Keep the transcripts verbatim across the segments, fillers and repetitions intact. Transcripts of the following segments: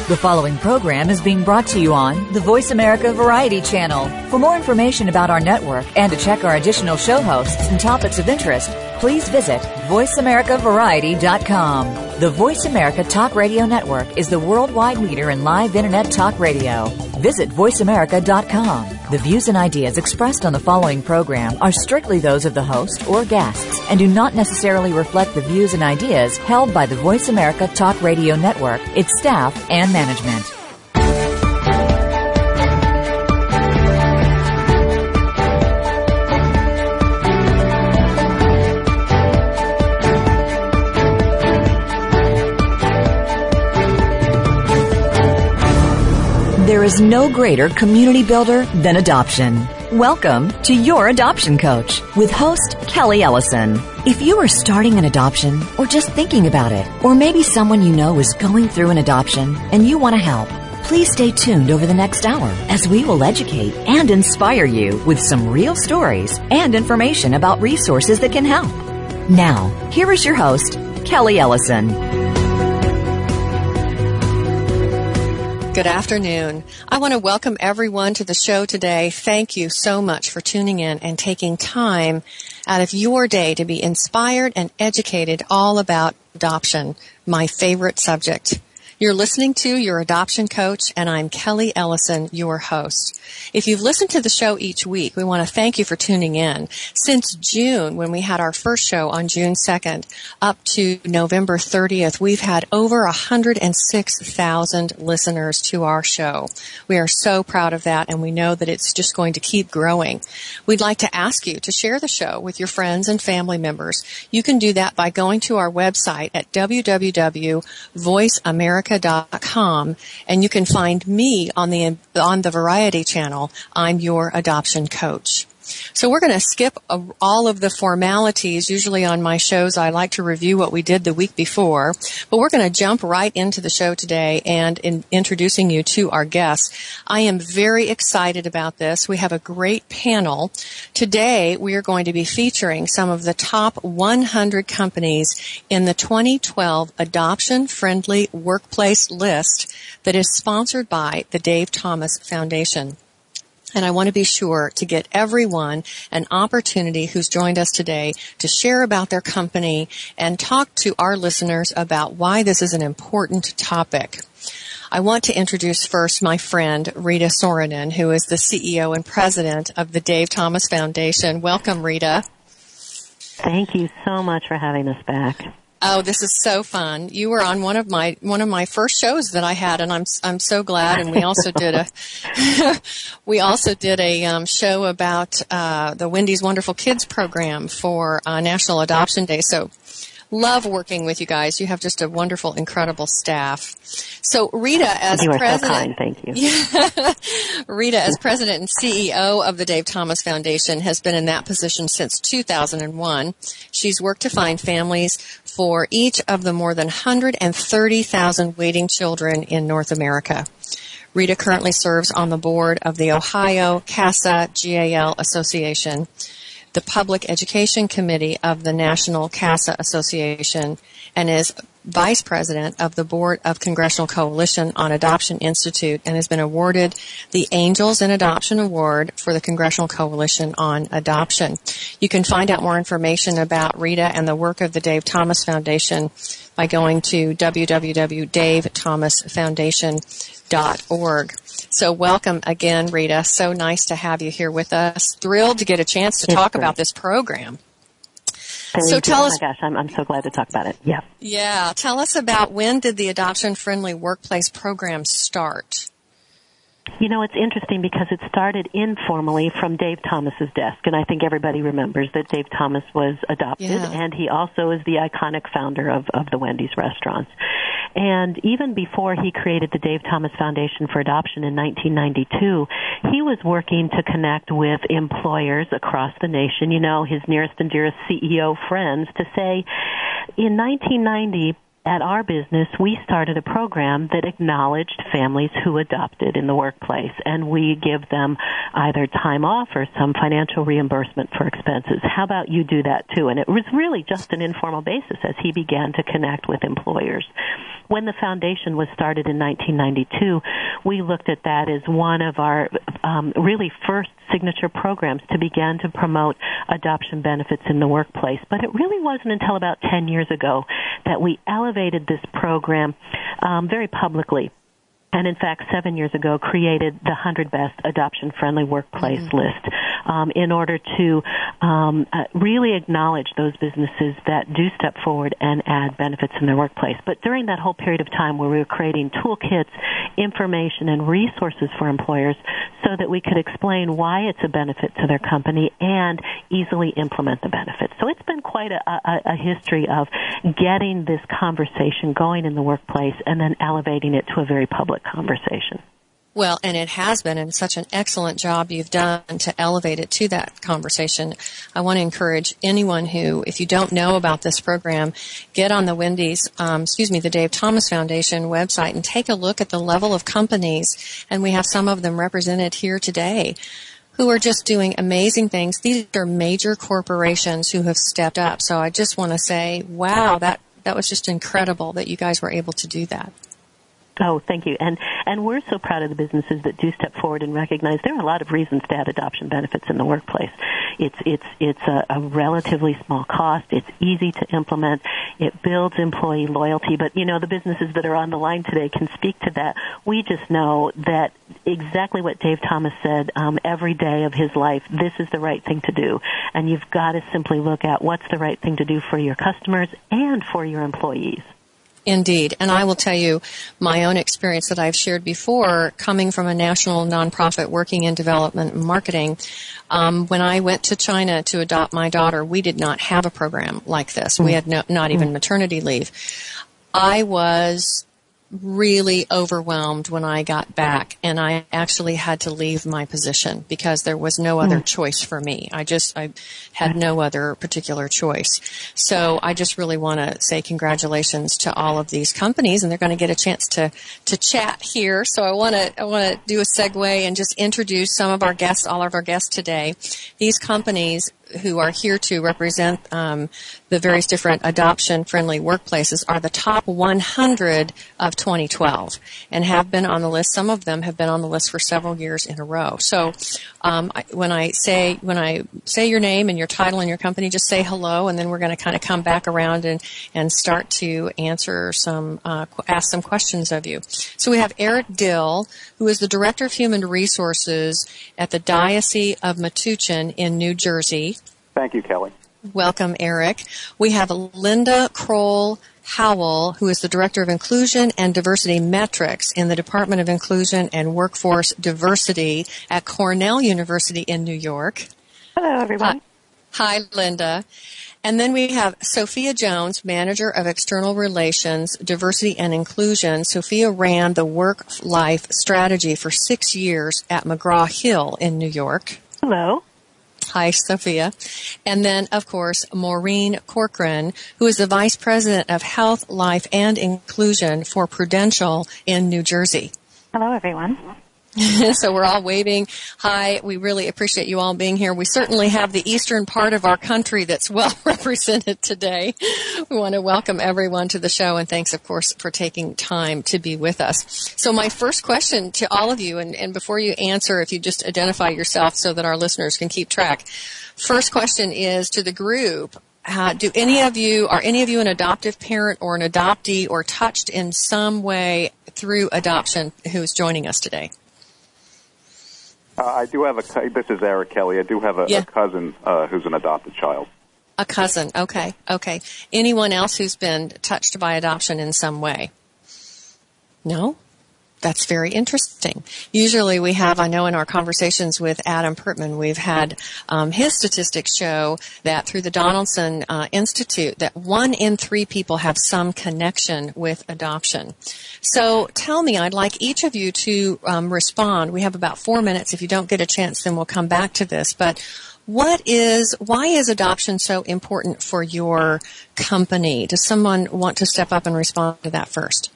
The following program is being brought to you on the Voice America Variety Channel. For more information about our network and to check our additional show hosts and topics of interest, please visit voice america variety dot com. The Voice America Talk Radio Network is the worldwide leader in live Internet talk radio. Visit voice america dot com. The views and ideas expressed on the following program are strictly those of the host or guests and do not necessarily reflect the views and ideas held by the Voice America Talk Radio Network, its staff, and management. There is no greater community builder than adoption. Welcome to Your Adoption Coach with host Kelly Ellison. If you are starting an adoption or just thinking about it, or maybe someone you know is going through an adoption and you want to help, please stay tuned over the next hour as we will educate and inspire you with some real stories and information about resources that can help. Now, here is your host, Kelly Ellison. Good afternoon. I want to welcome everyone to the show today. Thank you so much for tuning in and taking time out of your day to be inspired and educated all about adoption, my favorite subject. You're listening to Your Adoption Coach, and I'm Kelly Ellison, your host. If you've listened to the show each week, we want to thank you for tuning in. Since June, when we had our first show on June second, up to November thirtieth, we've had over one hundred six thousand listeners to our show. We are so proud of that, and we know that it's just going to keep growing. We'd like to ask you to share the show with your friends and family members. You can do that by going to our website at w w w dot voice america dot com, and you can find me on the on the Variety Channel. I'm your adoption coach. So we're going to skip a, all of the formalities. Usually on my shows, I like to review what we did the week before, but we're going to jump right into the show today and in introducing you to our guests. I am very excited about this. We have a great panel. Today, we are going to be featuring some of the top one hundred companies in the twenty twelve Adoption-Friendly Workplace list that is sponsored by the Dave Thomas Foundation. And I want to be sure to get everyone an opportunity who's joined us today to share about their company and talk to our listeners about why this is an important topic. I want to introduce first my friend, Rita Sorensen, who is the C E O and president of the Dave Thomas Foundation. Welcome, Rita. Thank you so much for having us back. Oh, this is so fun. You were on one of my one of my first shows that I had, and I'm I'm so glad. And we also did a we also did a um, show about uh, the Wendy's Wonderful Kids program for uh, National Adoption Day. So, love working with you guys. You have just a wonderful, incredible staff. So, Rita, as you are president, so kind. Thank you. Yeah, Rita, as president and C E O of the Dave Thomas Foundation, has been in that position since two thousand one. She's worked to find families for each of the more than one hundred thirty thousand waiting children in North America. Rita currently serves on the board of the Ohio CASA G A L Association, the Public Education Committee of the National CASA Association, and is Vice President of the Board of Congressional Coalition on Adoption Institute, and has been awarded the Angels in Adoption Award for the Congressional Coalition on Adoption. You can find out more information about Rita and the work of the Dave Thomas Foundation by going to w w w dot dave thomas foundation dot org. So welcome again, Rita. So nice to have you here with us. Thrilled to get a chance to it's talk great. about this program. Thank so you. tell oh us. Oh my gosh, I'm, I'm so glad to talk about it. Yeah. Yeah. Tell us about when did the Adoption-Friendly Workplace program start? You know, it's interesting because it started informally from Dave Thomas's desk, and I think everybody remembers that Dave Thomas was adopted, Yeah. and he also is the iconic founder of, of the Wendy's restaurants. And even before he created the Dave Thomas Foundation for Adoption in nineteen ninety-two, he was working to connect with employers across the nation, you know, his nearest and dearest C E O friends, to say, in nineteen ninety, at our business, we started a program that acknowledged families who adopted in the workplace, and we give them either time off or some financial reimbursement for expenses. How about you do that too? And it was really just an informal basis as he began to connect with employers. When the foundation was started in nineteen ninety-two, we looked at that as one of our um, really first signature programs to begin to promote adoption benefits in the workplace. But it really wasn't until about ten years ago that we elevated this program um, very publicly. And in fact, seven years ago, created the one hundred Best Adoption-Friendly Workplace mm-hmm. list um, in order to um, uh, really acknowledge those businesses that do step forward and add benefits in their workplace. But during that whole period of time where we were creating toolkits, information, and resources for employers so that we could explain why it's a benefit to their company and easily implement the benefits. So it's been quite a, a, a history of getting this conversation going in the workplace and then elevating it to a very public conversation. Well, and it has been, and such an excellent job you've done to elevate it to that conversation. I want to encourage anyone who, if you don't know about this program, get on the Wendy's, um, excuse me, the Dave Thomas Foundation website and take a look at the level of companies, and we have some of them represented here today, who are just doing amazing things. These are major corporations who have stepped up. So I just want to say, wow, that, that was just incredible that you guys were able to do that. Oh, thank you. And and we're so proud of the businesses that do step forward and recognize there are a lot of reasons to add adoption benefits in the workplace. It's it's it's a, a relatively small cost. It's easy to implement. It builds employee loyalty. But, you know, the businesses that are on the line today can speak to that. We just know that exactly what Dave Thomas said um, every day of his life, this is the right thing to do. And you've got to simply look at what's the right thing to do for your customers and for your employees. Indeed. And I will tell you my own experience that I've shared before, coming from a national nonprofit working in development and marketing. Um, when I went to China to adopt my daughter, we did not have a program like this. We had no, not even maternity leave. I was really overwhelmed when I got back, and I actually had to leave my position because there was no other choice for me. I just, I had no other particular choice. So I just really want to say congratulations to all of these companies, and they're going to get a chance to, to chat here. So I want to, I want to do a segue and just introduce some of our guests, all of our guests today. These companies who are here to represent um, the various different adoption-friendly workplaces are the top one hundred of twenty twelve and have been on the list. Some of them have been on the list for several years in a row. So um, I, when I say when I say your name and your title and your company, just say hello, and then we're going to kind of come back around and, and start to answer some, uh, ask some questions of you. So we have Eric Dill, who is the Director of Human Resources at the Diocese of Metuchen in New Jersey. Thank you, Kelly. Welcome, Eric. We have Linda Kroll Howell, who is the Director of Inclusion and Diversity Metrics in the Department of Inclusion and Workforce Diversity at Cornell University in New York. Hello, everyone. Hi, Hi Linda. And then we have Sophia Jones, Manager of External Relations, Diversity and Inclusion. Sophia ran the work-life strategy for six years at McGraw-Hill in New York. Hello. Hi, Sophia. And then, of course, Maureen Corcoran, who is the Vice President of Health, Life, and Inclusion for Prudential in New Jersey. Hello, everyone. So we're all waving. Hi, we really appreciate you all being here. We certainly have the eastern part of our country that's well represented today. We want to welcome everyone to the show, and thanks, of course, for taking time to be with us. So my first question to all of you, and, and before you answer, if you just identify yourself so that our listeners can keep track. First question is to the group. Uh, do any of you, are any of you an adoptive parent or an adoptee or touched in some way through adoption who is joining us today? Uh, I do have a, this is Eric Kelly, I do have a, yeah. a cousin uh, who's an adopted child. A cousin, okay, okay. Anyone else who's been touched by adoption in some way? No? That's very interesting. Usually we have, I know in our conversations with Adam Pertman, we've had um, his statistics show that through the Donaldson uh, Institute that one in three people have some connection with adoption. So tell me, I'd like each of you to um, respond. We have about four minutes. If you don't get a chance, then we'll come back to this. But what is, why is adoption so important for your company? Does someone want to step up and respond to that first?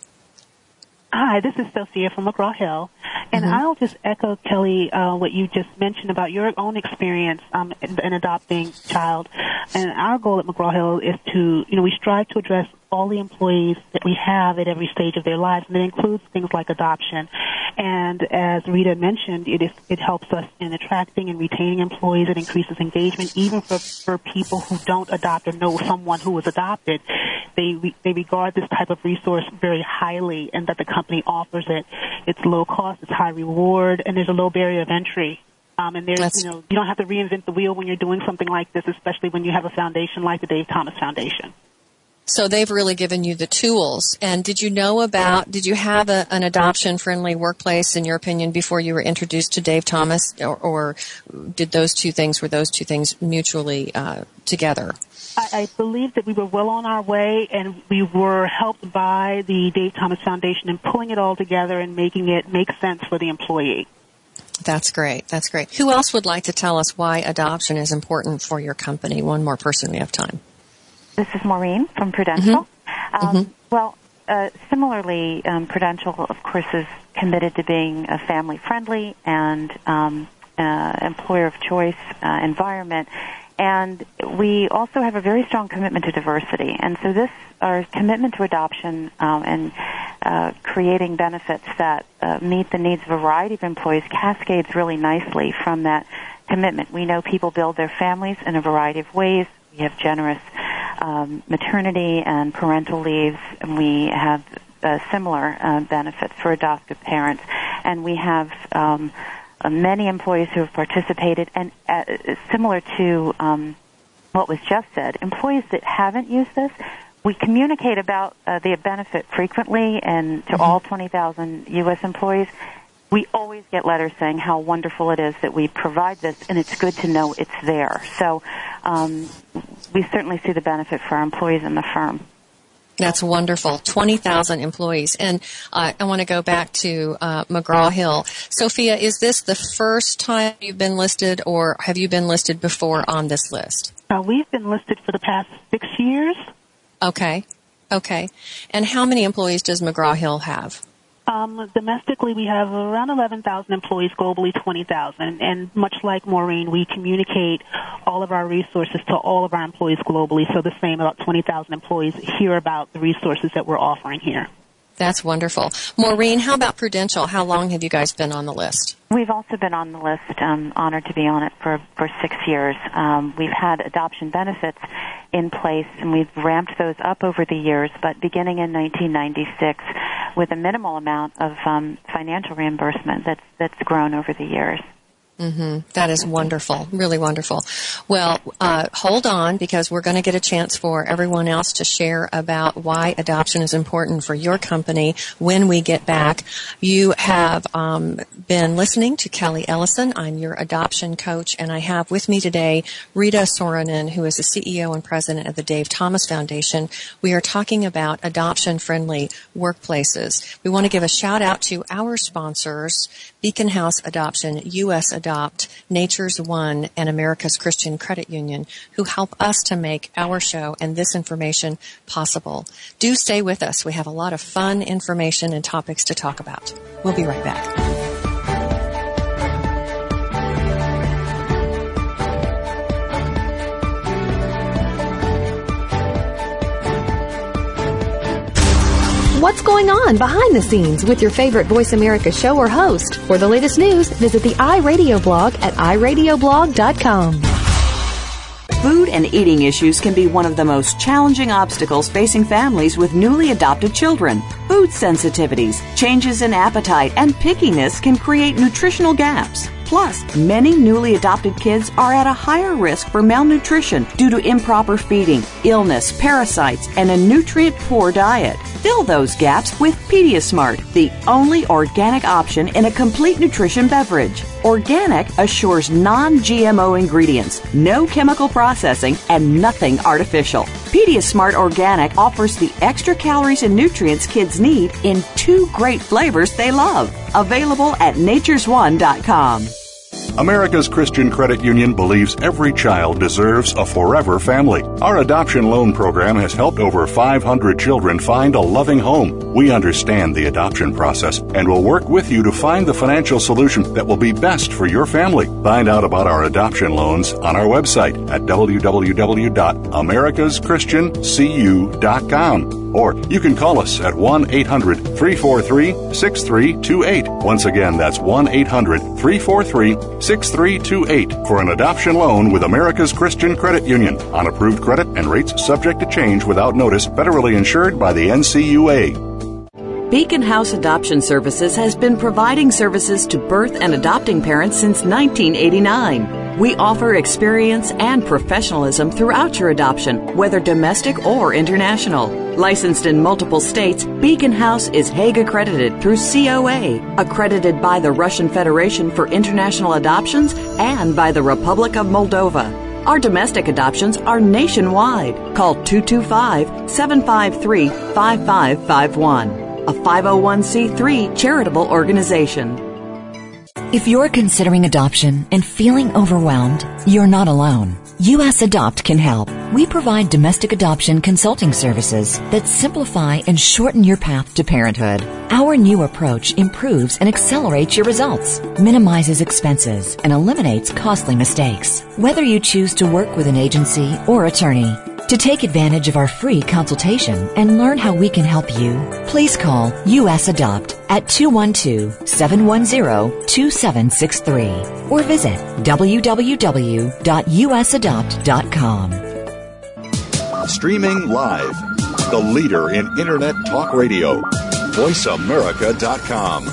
Hi, this is Sophia from McGraw-Hill, and mm-hmm. I'll just echo, Kelly, uh, what you just mentioned about your own experience um, in, in adopting a child. And our goal at McGraw-Hill is to, you know, we strive to address all the employees that we have at every stage of their lives, and it includes things like adoption. And as Rita mentioned, it is it helps us in attracting and retaining employees. It increases engagement, even for, for people who don't adopt or know someone who was adopted. They they regard this type of resource very highly, and that the company offers it. It's low cost, it's high reward, and there's a low barrier of entry. Um, and there's, That's, you know, you don't have to reinvent the wheel when you're doing something like this, especially when you have a foundation like the Dave Thomas Foundation. So they've really given you the tools. And did you know about, did you have a, an adoption-friendly workplace, in your opinion, before you were introduced to Dave Thomas? Or, or did those two things, were those two things mutually uh, together? I, I believe that we were well on our way, and we were helped by the Dave Thomas Foundation in pulling it all together and making it make sense for the employee. That's great. That's great. Who else would like to tell us why adoption is important for your company? One more person, we have time. This is Maureen from Prudential. Mm-hmm. Um, mm-hmm. Well, uh, similarly, um, Prudential, of course, is committed to being a family-friendly and um, uh, employer of choice uh, environment. And we also have a very strong commitment to diversity. And so this, our commitment to adoption um, and uh, creating benefits that uh, meet the needs of a variety of employees cascades really nicely from that commitment. We know people build their families in a variety of ways. We have generous um, maternity and parental leaves, and we have uh, similar uh, benefits for adoptive parents. And we have um, uh, many employees who have participated, and uh, similar to um, what was just said, employees that haven't used this, we communicate about uh, the benefit frequently, and to mm-hmm. all twenty thousand U S employees. We always get letters saying how wonderful it is that we provide this, and it's good to know it's there. So um, we certainly see the benefit for our employees in the firm. That's wonderful. twenty thousand employees. And uh, I want to go back to uh, McGraw-Hill. Sophia, is this the first time you've been listed, or have you been listed before on this list? Uh, we've been listed for the past six years. Okay. Okay. And how many employees does McGraw-Hill have? Um, domestically, we have around eleven thousand employees, globally twenty thousand. And much like Maureen, we communicate all of our resources to all of our employees globally. So the same, about twenty thousand employees hear about the resources that we're offering here. That's wonderful. Maureen, how about Prudential? How long have you guys been on the list? We've also been on the list, um, honored to be on it for, for six years. Um, we've had adoption benefits in place, and we've ramped those up over the years, but beginning in nineteen ninety-six with a minimal amount of um, financial reimbursement that's, that's grown over the years. Mm-hmm. That is wonderful, really wonderful. Well, uh, hold on, because we're going to get a chance for everyone else to share about why adoption is important for your company when we get back. You have um, been listening to Kelly Ellison. I'm your adoption coach, and I have with me today Rita Soranen, who is the C E O and president of the Dave Thomas Foundation. We are talking about adoption-friendly workplaces. We want to give a shout-out to our sponsors, Beacon House Adoption, U S Adopt, Nature's One, and America's Christian Credit Union, who help us to make our show and this information possible. Do stay with us. We have a lot of fun information and topics to talk about. We'll be right back. What's going on behind the scenes with your favorite Voice America show or host? For the latest news, visit the iRadio blog at i radio blog dot com. Food and eating issues can be one of the most challenging obstacles facing families with newly adopted children. Food sensitivities, changes in appetite, and pickiness can create nutritional gaps. Plus, many newly adopted kids are at a higher risk for malnutrition due to improper feeding, illness, parasites, and a nutrient-poor diet. Fill those gaps with PediaSmart, the only organic option in a complete nutrition beverage. Organic assures non-G M O ingredients, no chemical processing, and nothing artificial. PediaSmart Organic offers the extra calories and nutrients kids need in two great flavors they love. Available at natures one dot com. America's Christian Credit Union believes every child deserves a forever family. Our adoption loan program has helped over five hundred children find a loving home. We understand the adoption process and will work with you to find the financial solution that will be best for your family. Find out about our adoption loans on our website at w w w dot americas christian c u dot com. Or you can call us at one eight hundred three four three six three two eight. Once again, that's one eight hundred three four three six three two eight for an adoption loan with America's Christian Credit Union. On approved credit and rates subject to change without notice, federally insured by the N C U A. Beacon House Adoption Services has been providing services to birth and adopting parents since nineteen eighty-nine. We offer experience and professionalism throughout your adoption, whether domestic or international. Licensed in multiple states, Beacon House is Hague accredited through C O A, accredited by the Russian Federation for International Adoptions and by the Republic of Moldova. Our domestic adoptions are nationwide. Call two two five, seven five three, five five five one. A five oh one c three charitable organization. If you're considering adoption and feeling overwhelmed, you're not alone. U S Adopt can help. We provide domestic adoption consulting services that simplify and shorten your path to parenthood. Our new approach improves and accelerates your results, minimizes expenses, and eliminates costly mistakes. Whether you choose to work with an agency or attorney, to take advantage of our free consultation and learn how we can help you, please call U S Adopt at two one two, seven one zero, two seven six three or visit w w w dot u s adopt dot com. Streaming live, the leader in Internet talk radio, voice america dot com.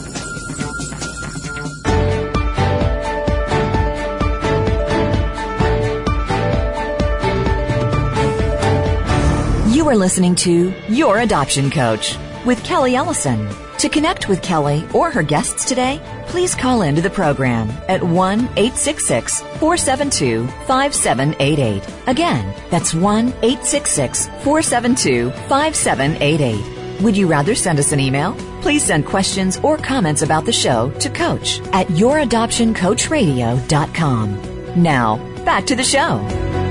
You are listening to Your Adoption Coach with Kelly Ellison. To connect with Kelly or her guests today, please call into the program at one eight six six, four seven two, five seven eight eight. Again, that's one eight six six, four seven two, five seven eight eight. Would you rather send us an email? Please send questions or comments about the show to coach at your adoption coach radio dot com. Now, back to the show.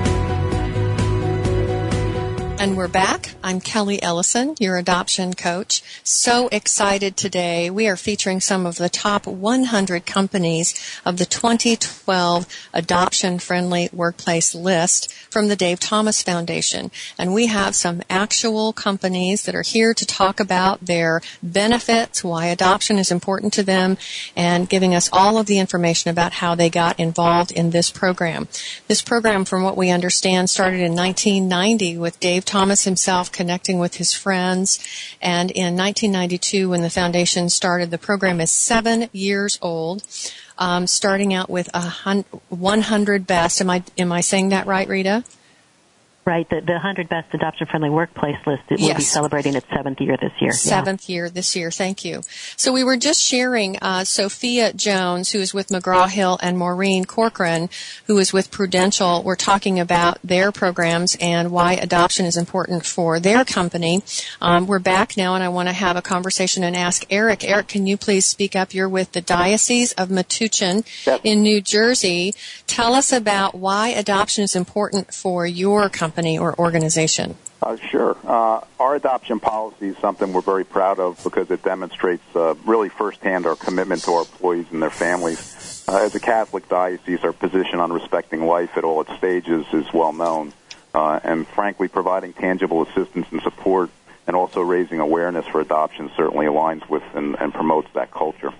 And we're back. I'm Kelly Ellison, your adoption coach. So excited today. We are featuring some of the top one hundred companies of the twenty twelve Adoption-Friendly Workplace list from the Dave Thomas Foundation. And we have some actual companies that are here to talk about their benefits, why adoption is important to them, and giving us all of the information about how they got involved in this program. This program, from what we understand, started in nineteen ninety with Dave Thomas himself connecting with his friends, and in nineteen ninety-two, when the foundation started, the program is seven years old, um, starting out with a hun- one hundred best. Am I am I saying that right, Rita? Right, the, the one hundred Best Adoption-Friendly Workplace list it will yes. be celebrating its seventh year this year. Seventh yeah. year this year, thank you. So we were just sharing uh, Sophia Jones, who is with McGraw-Hill, and Maureen Corcoran, who is with Prudential. We're talking about their programs and why adoption is important for their company. Um, we're back now, and I want to have a conversation and ask Eric. Eric, can you please speak up? You're with the Diocese of Metuchen yes. in New Jersey. Tell us about why adoption is important for your company or organization. Uh, sure. Uh, our adoption policy is something we're very proud of because it demonstrates uh, really firsthand our commitment to our employees and their families. Uh, as a Catholic diocese, our position on respecting life at all its stages is well known. Uh, and frankly, providing tangible assistance and support and also raising awareness for adoption certainly aligns with and, and promotes that culture.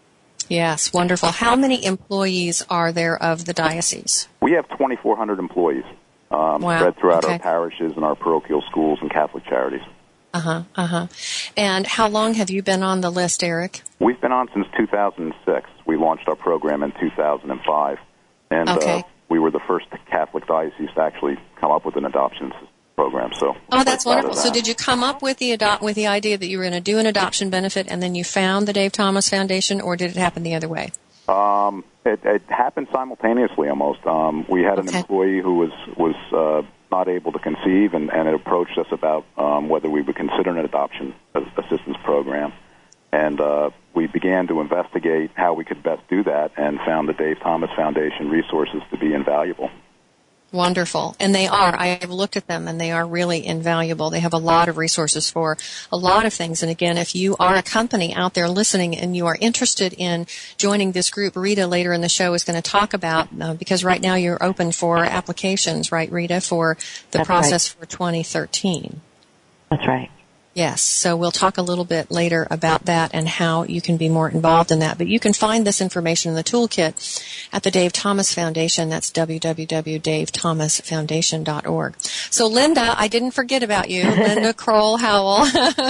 Yes, wonderful. How many employees are there of the diocese? We have twenty-four hundred employees. Um, wow. spread throughout okay. our parishes and our parochial schools and Catholic charities. Uh-huh, uh-huh. And how long have you been on the list, Eric? We've been on since two thousand six. We launched our program in two thousand five. And okay. uh, we were the first Catholic diocese to actually come up with an adoption program. So oh, that's wonderful. That. So did you come up with the adopt with the idea that you were going to do an adoption benefit and then you found the Dave Thomas Foundation, or did it happen the other way? Um, it, it happened simultaneously almost. Um, we had an okay. employee who was was uh, not able to conceive, and, and it approached us about um, whether we would consider an adoption assistance program. And uh, we began to investigate how we could best do that and found the Dave Thomas Foundation resources to be invaluable. Wonderful. And they are. I have looked at them, and they are really invaluable. They have a lot of resources for a lot of things. And again, if you are a company out there listening and you are interested in joining this group, Rita later in the show is going to talk about, uh, because right now you're open for applications, right, Rita, for the That's process right. for twenty thirteen. That's right. Yes, so we'll talk a little bit later about that and how you can be more involved in that. But you can find this information in the toolkit at the Dave Thomas Foundation. That's w w w dot dave thomas foundation dot org. So, Linda, I didn't forget about you. Linda Kroll Howell,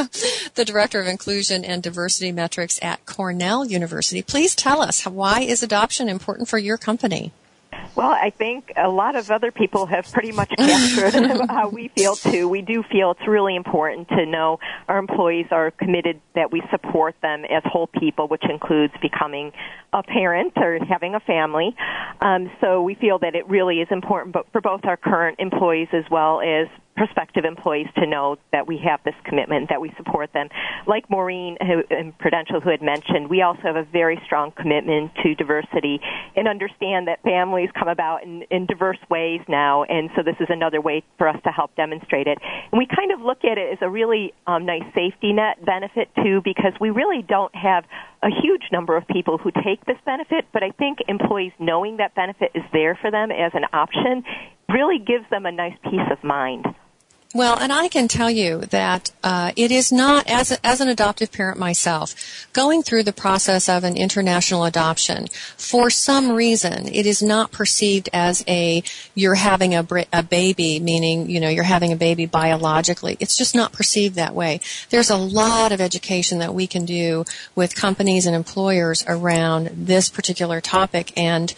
the Director of Inclusion and Diversity Metrics at Cornell University. Please tell us, why is adoption important for your company? Well, I think a lot of other people have pretty much captured how we feel, too. We do feel it's really important to know our employees are committed, that we support them as whole people, which includes becoming a parent or having a family. Um, so we feel that it really is important for both our current employees as well as prospective employees to know that we have this commitment, that we support them. Like Maureen who, in Prudential, who had mentioned, we also have a very strong commitment to diversity and understand that families come about in, in diverse ways now, and so this is another way for us to help demonstrate it. And we kind of look at it as a really um, nice safety net benefit, too, because we really don't have a huge number of people who take this benefit, but I think employees knowing that benefit is there for them as an option really gives them a nice peace of mind. Well, and I can tell you that uh, it is not, as a, as an adoptive parent myself, going through the process of an international adoption, for some reason, it is not perceived as a, you're having a, a baby, meaning, you know, you're having a baby biologically. It's just not perceived that way. There's a lot of education that we can do with companies and employers around this particular topic, and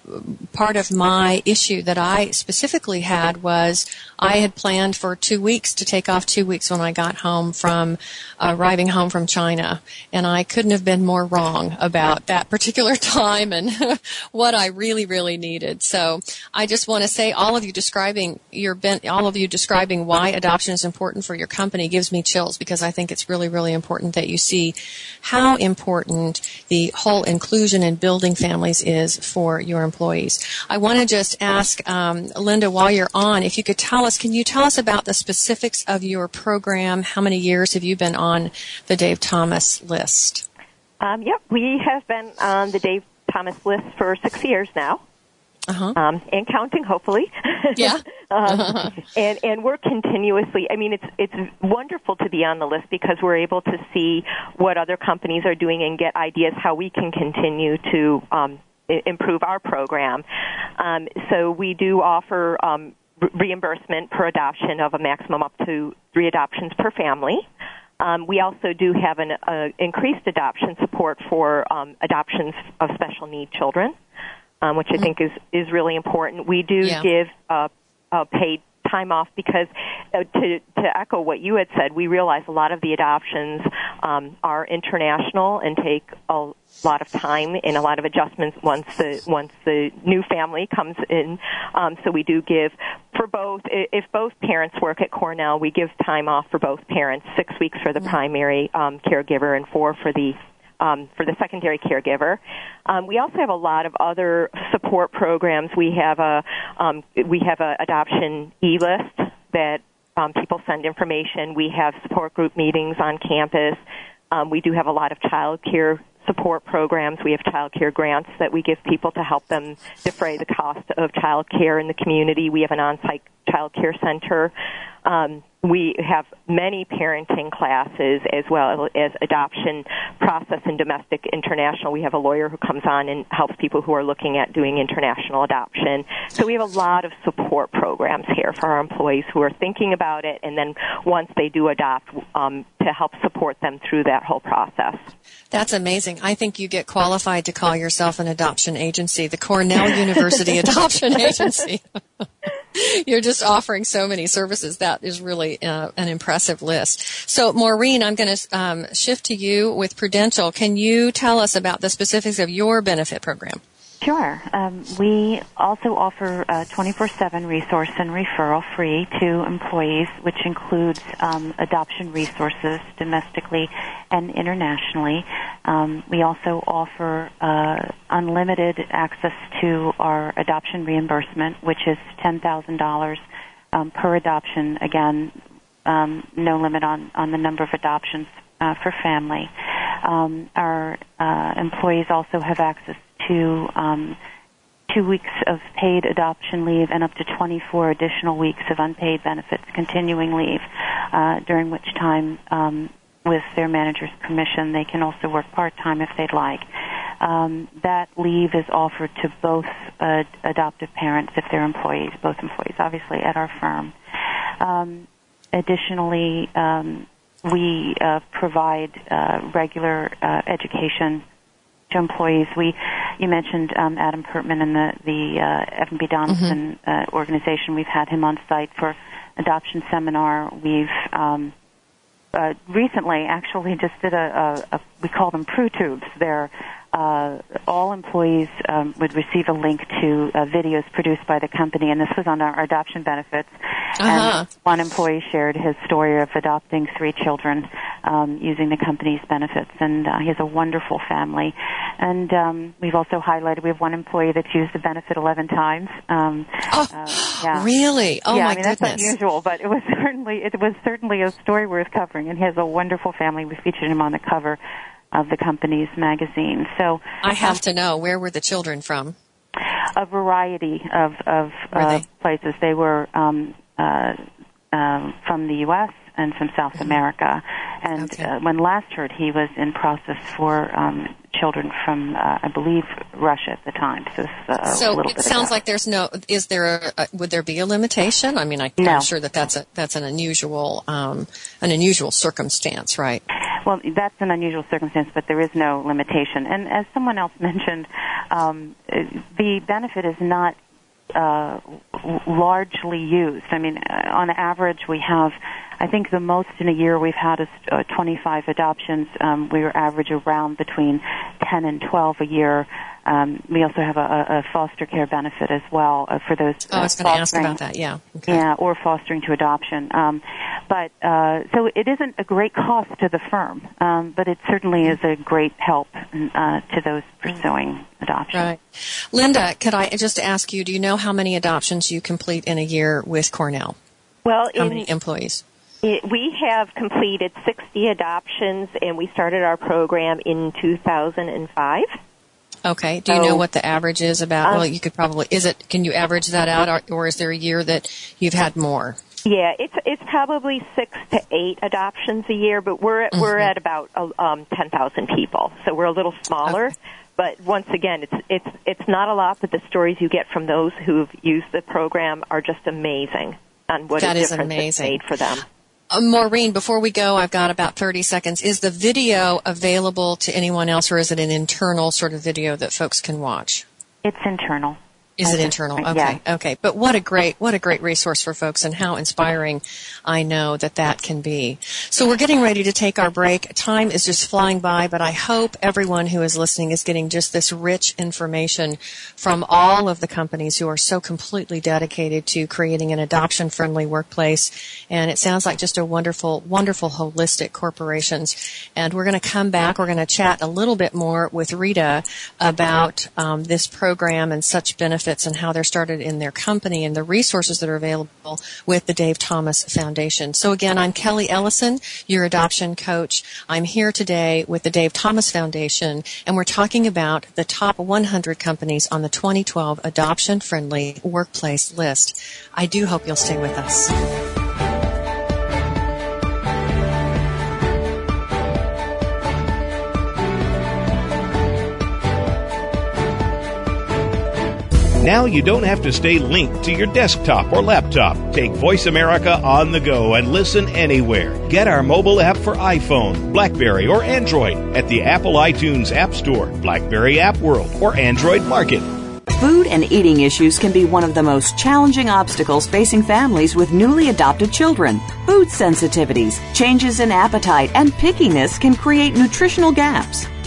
part of my issue that I specifically had was I had planned for two weeks to take off two weeks when I got home from uh, arriving home from China, and I couldn't have been more wrong about that particular time and what I really, really needed. So I just want to say, all of you describing your ben- all of you describing why adoption is important for your company gives me chills, because I think it's really, really important that you see how important the whole inclusion and building families is for your employees. I want to just ask um, Linda, while you're on, if you could tell us, can you tell us about the specifics of your program? How many years have you been on the Dave Thomas list? Um, yep, we have been on the Dave Thomas list for six years now. Uh-huh. Um, and counting, hopefully. Yeah. um, and, and we're continuously, I mean, it's it's wonderful to be on the list because we're able to see what other companies are doing and get ideas how we can continue to um, I- improve our program. Um, so we do offer um, re- reimbursement per adoption of a maximum up to three adoptions per family. Um, we also do have an uh, increased adoption support for um, adoptions of special need children. Um, which I think is, is really important. We do yeah. give uh, uh, paid time off because, uh, to, to echo what you had said, we realize a lot of the adoptions um, are international and take a lot of time and a lot of adjustments once the once the new family comes in. Um, so we do give for both. If both parents work at Cornell, we give time off for both parents, six weeks for the mm-hmm. primary um, caregiver and four for the Um, for the secondary caregiver. Um, we also have a lot of other support programs. We have a um, we have a adoption e-list that um, people send information. We have support group meetings on campus. Um, we do have a lot of child care support programs. We have child care grants that we give people to help them defray the cost of child care in the community. We have an on-site child care center. Um, we have many parenting classes as well as adoption process and domestic international. We have a lawyer who comes on and helps people who are looking at doing international adoption. So we have a lot of support programs here for our employees who are thinking about it, and then once they do adopt, um, to help support them through that whole process. That's amazing. I think you get qualified to call yourself an adoption agency, the Cornell University Adoption Agency. You're just offering so many services. That is really uh, an impressive list. So, Maureen, I'm going to um, shift to you with Prudential. Can you tell us about the specifics of your benefit program? Sure. Um, we also offer uh, twenty-four seven resource and referral free to employees, which includes um, adoption resources domestically and internationally. Um, we also offer uh, unlimited access to our adoption reimbursement, which is ten thousand dollars um, per adoption. Again, um, no limit on, on the number of adoptions uh, for family. Um, our uh, employees also have access to um, two weeks of paid adoption leave and up to twenty-four additional weeks of unpaid benefits continuing leave, uh, during which time, um, with their manager's permission, they can also work part-time if they'd like. Um, that leave is offered to both uh, adoptive parents if they're employees, both employees, obviously, at our firm. Um, additionally, um, we uh, provide uh, regular uh, education to employees. We, you mentioned um, Adam Pertman and the the uh, F and B Donaldson mm-hmm. uh, organization. We've had him on site for adoption seminar. We've um, uh, recently actually just did a, a, a we call them Pru Tubes. They're uh, all employees um, would receive a link to uh, videos produced by the company, and this was on our adoption benefits. Uh-huh. And one employee shared his story of adopting three children um, using the company's benefits, and uh, he has a wonderful family. And um, we've also highlighted we have one employee that's used the benefit eleven times. Um, oh, uh, yeah. Really? Oh yeah, my I mean, goodness! That's unusual, but it was certainly it was certainly a story worth covering. And he has a wonderful family. We featured him on the cover of the company's magazine. So I have um, to know, where were the children from? A variety of of uh, they? places. They were um, uh, um, from the U S and from South mm-hmm. America. And okay. uh, when last heard, he was in process for um, children from, uh, I believe, Russia at the time. So, uh, so a little it bit sounds ago. like there's no. Is there? A, a, would there be a limitation? I mean, I, no. I'm sure that that's a that's an unusual um, an unusual circumstance, right? Well, that's an unusual circumstance, but there is no limitation. And as someone else mentioned, um, the benefit is not uh, largely used. I mean, on average, we have, I think the most in a year we've had is uh, twenty-five adoptions. Um, we average around between ten and twelve a year. Um, we also have a, a foster care benefit as well uh, for those. Oh, I was uh, going to ask about that. Yeah. Okay. Yeah, or fostering to adoption. Um, but uh, so it isn't a great cost to the firm, um, but it certainly is a great help uh, to those pursuing adoption. Right. Linda, could I just ask you? Do you know how many adoptions you complete in a year with Cornell? Well, how in, many employees? It, we have completed sixty adoptions, and we started our program in two thousand five. Okay. Do you so, know what the average is about? Um, well, you could probably, is it, can you average that out, or, or is there a year that you've had more? Yeah, it's it's probably six to eight adoptions a year, but we're mm-hmm. we're at about um, ten thousand people, so we're a little smaller. Okay. But once again, it's it's it's not a lot, but the stories you get from those who've used the program are just amazing on what that a is difference it's amazing. made for them. Uh, Maureen, before we go, I've got about thirty seconds. Is the video available to anyone else, or is it an internal sort of video that folks can watch? It's internal. Is it internal? Okay, yeah. okay. But what a great, what a great resource for folks, and how inspiring I know that that can be. So we're getting ready to take our break. Time is just flying by, but I hope everyone who is listening is getting just this rich information from all of the companies who are so completely dedicated to creating an adoption-friendly workplace. And it sounds like just a wonderful, wonderful holistic corporations. And we're going to come back. We're going to chat a little bit more with Rita about um, this program and such benefits and how they're started in their company and the resources that are available with the Dave Thomas Foundation. So again, I'm Kelly Ellison, your adoption coach. I'm here today with the Dave Thomas Foundation, and we're talking about the top one hundred companies on the twenty twelve adoption-friendly workplace list. I do hope you'll stay with us. Now you don't have to stay linked to your desktop or laptop. Take Voice America on the go and listen anywhere. Get our mobile app for iPhone, BlackBerry, or Android at the Apple iTunes App Store, BlackBerry App World, or Android Market. Food and eating issues can be one of the most challenging obstacles facing families with newly adopted children. Food sensitivities, changes in appetite, and pickiness can create nutritional gaps.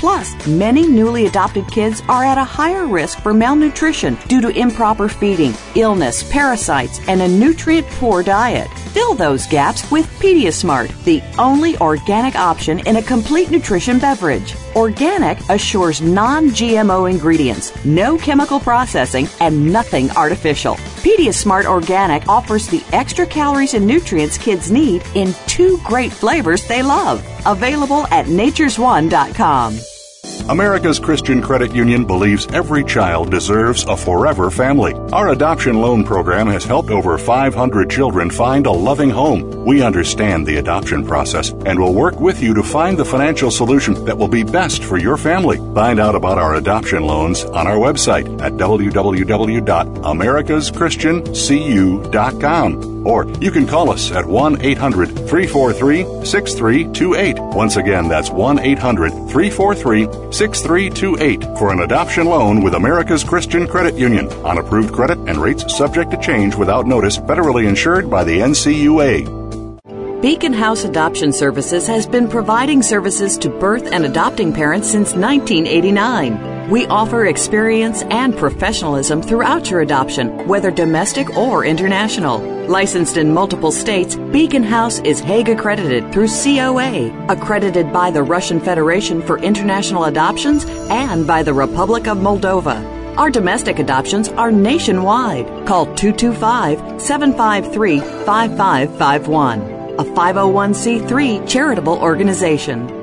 Plus, many newly adopted kids are at a higher risk for malnutrition due to improper feeding, illness, parasites, and a nutrient-poor diet. Fill those gaps with PediaSmart, the only organic option in a complete nutrition beverage. Organic assures non-G M O ingredients, no chemical processing, and nothing artificial. PediaSmart Organic offers the extra calories and nutrients kids need in two great flavors they love. Available at natures one dot com. America's Christian Credit Union believes every child deserves a forever family. Our adoption loan program has helped over five hundred children find a loving home. We understand the adoption process and will work with you to find the financial solution that will be best for your family. Find out about our adoption loans on our website at w w w dot americas christian c u dot com. Or you can call us at one eight hundred three four three six three two eight. Once again, that's one eight hundred three four three six three two eight for an adoption loan with America's Christian Credit Union. On approved credit and rates subject to change without notice, federally insured by the N C U A. Beacon House Adoption Services has been providing services to birth and adopting parents since nineteen eighty-nine. We offer experience and professionalism throughout your adoption, whether domestic or international. Licensed in multiple states, Beacon House is Hague accredited through C O A, accredited by the Russian Federation for International Adoptions and by the Republic of Moldova. Our domestic adoptions are nationwide. Call two two five, seven five three, five five five one, a five oh one c three charitable organization.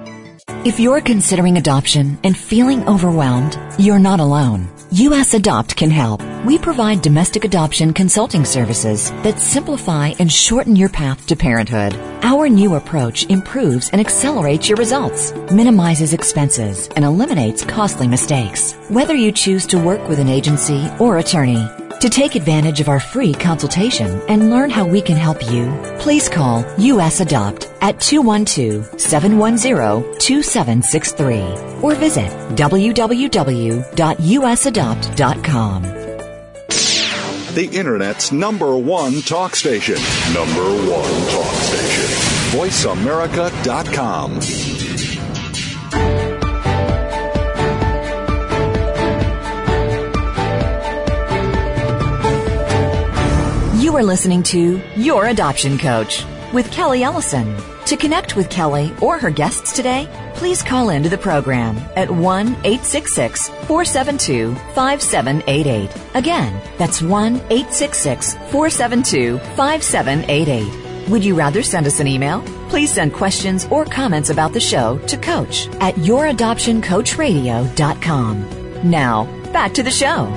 If you're considering adoption and feeling overwhelmed, you're not alone. U S Adopt can help. We provide domestic adoption consulting services that simplify and shorten your path to parenthood. Our new approach improves and accelerates your results, minimizes expenses, and eliminates costly mistakes. Whether you choose to work with an agency or attorney, to take advantage of our free consultation and learn how we can help you, please call U S Adopt at two one two, seven one zero, two seven six three or visit w w w dot u s adopt dot com. The Internet's number one talk station. Number one talk station. voice america dot com. You are listening to Your Adoption Coach with Kelly Ellison. To connect with Kelly or her guests today, please call into the program at one eight six six, four seven two, five seven eight eight. Again, that's one eight six six, four seven two, five seven eight eight. Would you rather send us an email? Please send questions or comments about the show to coach at your adoption coach radio dot com. Now, back to the show.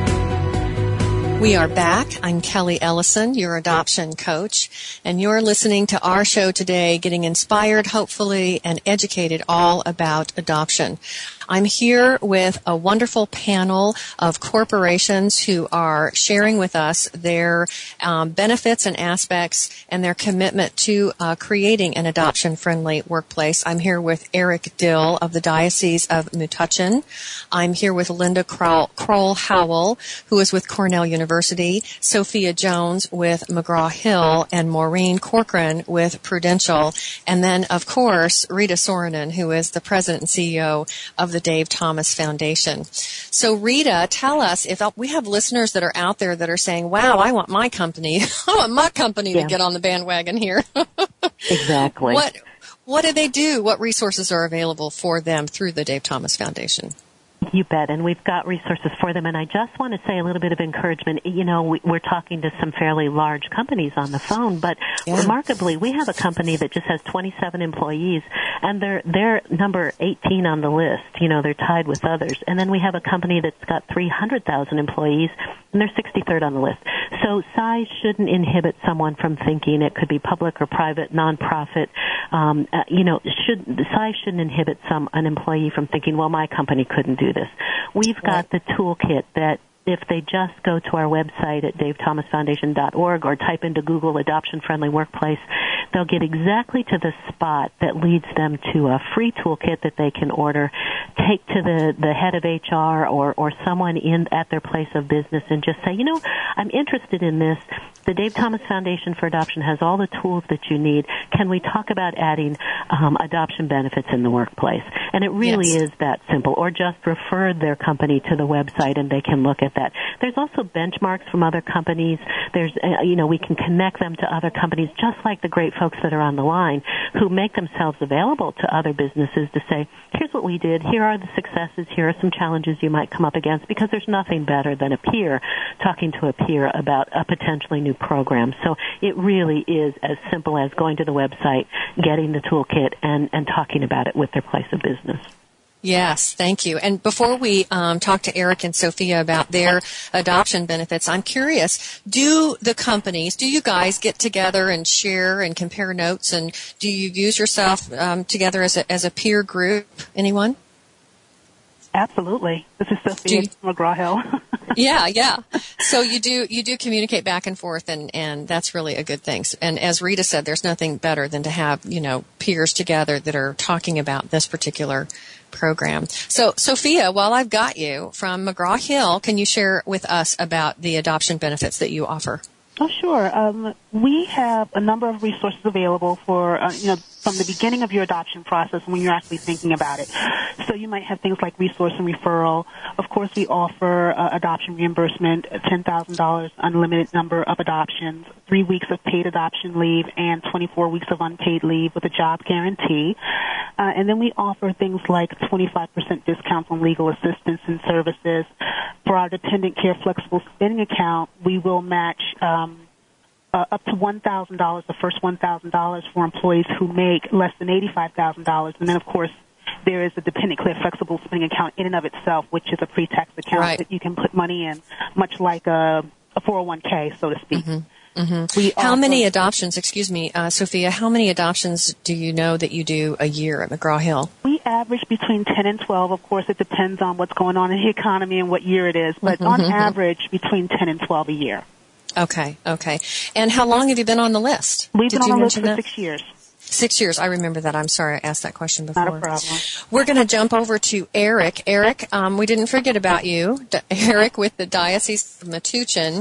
We are back. I'm Kelly Ellison, your adoption coach, and you're listening to our show today, getting inspired, hopefully, and educated all about adoption. I'm here with a wonderful panel of corporations who are sharing with us their um, benefits and aspects and their commitment to uh, creating an adoption-friendly workplace. I'm here with Eric Dill of the Diocese of Metuchen. I'm here with Linda Kroll-Howell, who is with Cornell University, Sophia Jones with McGraw-Hill, and Maureen Corcoran with Prudential. And then, of course, Rita Soranen, who is the president and C E O of the Dave Thomas Foundation. So Rita, tell us, if we have listeners that are out there that are saying, wow, I want my company, I want my company yeah. to get on the bandwagon here. Exactly. What what do they do? What resources are available for them through the Dave Thomas Foundation? You bet, and we've got resources for them. And I just want to say a little bit of encouragement. You know, we, we're talking to some fairly large companies on the phone, but yeah. remarkably, we have a company that just has twenty-seven employees, and they're they're number eighteen on the list. You know, they're tied with others. And then we have a company that's got three hundred thousand employees, and they're sixty-third on the list. So size shouldn't inhibit someone from thinking. It could be public or private, nonprofit. Um, uh, you know, should the size shouldn't inhibit some an employee from thinking, well, my company couldn't do this. We've got the toolkit that if they just go to our website at dave thomas foundation dot org or type into Google Adoption Friendly Workplace, they'll get exactly to the spot that leads them to a free toolkit that they can order, take to the, the head of H R or, or someone in at their place of business and just say, you know, I'm interested in this. The Dave Thomas Foundation for Adoption has all the tools that you need. Can we talk about adding um, adoption benefits in the workplace? And it really yes. is that simple. Or just refer their company to the website and they can look at that. There's also benchmarks from other companies. There's, uh, you know, we can connect them to other companies, just like the great folks that are on the line who make themselves available to other businesses to say, here's what we did, here are the successes, here are some challenges you might come up against, because there's nothing better than a peer talking to a peer about a potentially new program. So it really is as simple as going to the website, getting the toolkit, and, and talking about it with their place of business. Yes, thank you. And before we um, talk to Eric and Sophia about their adoption benefits, I'm curious, do the companies, do you guys get together and share and compare notes, and do you use yourself um, together as a, as a peer group? Anyone? Absolutely. This is Sophia McGraw-Hill. yeah, yeah. So you do you do communicate back and forth, and, and that's really a good thing. And as Rita said, there's nothing better than to have, you know, peers together that are talking about this particular program. So, Sophia, while I've got you from McGraw-Hill, can you share with us about the adoption benefits that you offer? Oh, sure. Um, we have a number of resources available for, uh, you know, from the beginning of your adoption process when you're actually thinking about it. So you might have things like resource and referral. Of course, we offer uh, adoption reimbursement, ten thousand dollars, unlimited number of adoptions, three weeks of paid adoption leave, and twenty-four weeks of unpaid leave with a job guarantee. Uh, and then we offer things like twenty-five percent discounts on legal assistance and services. For our dependent care flexible spending account, we will match um, uh, up to one thousand dollars, the first one thousand dollars for employees who make less than eighty-five thousand dollars. And then, of course, there is a dependent care flexible spending account in and of itself, which is a pre-tax account right. that you can put money in, much like a, a four oh one k, so to speak. Mm-hmm. Mm-hmm. We how also, many adoptions, excuse me, uh, Sophia, how many adoptions do you know that you do a year at McGraw-Hill? We average between ten and twelve. Of course, it depends on what's going on in the economy and what year it is, but mm-hmm. on average, between ten and twelve a year. Okay, okay. And how long have you been on the list? We've Did been on the list for that? six years. Six years. I remember that. I'm sorry I asked that question before. Not a problem. We're going to jump over to Eric. Eric, um, we didn't forget about you. D- Eric with the Diocese of Metuchen.